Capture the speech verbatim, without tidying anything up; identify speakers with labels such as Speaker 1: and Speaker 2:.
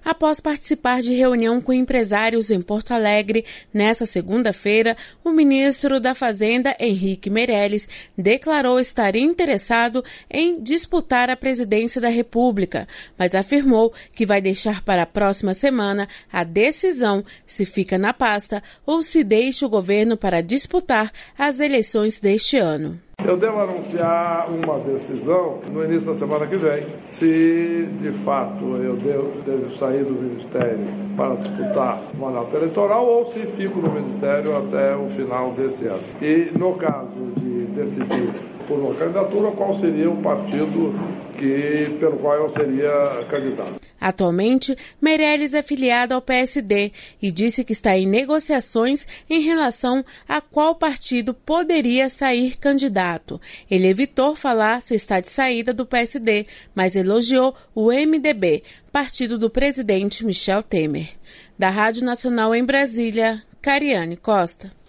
Speaker 1: Após participar de reunião com empresários em Porto Alegre, nesta segunda-feira, o ministro da Fazenda, Henrique Meirelles, declarou estar interessado em disputar a presidência da República, mas afirmou que vai deixar para a próxima semana a decisão se fica na pasta ou se deixa o governo para disputar as eleições deste ano.
Speaker 2: Eu devo anunciar uma decisão no início da semana que vem, se de fato eu devo, devo sair do Ministério para disputar o mandato eleitoral ou se fico no Ministério até o final desse ano. E no caso de decidir por uma candidatura, qual seria o partido que, pelo qual eu seria candidato.
Speaker 1: Atualmente, Meirelles é filiado ao P S D e disse que está em negociações em relação a qual partido poderia sair candidato. Ele evitou falar se está de saída do P S D, mas elogiou o M D B, partido do presidente Michel Temer. Da Rádio Nacional em Brasília, Cariane Costa.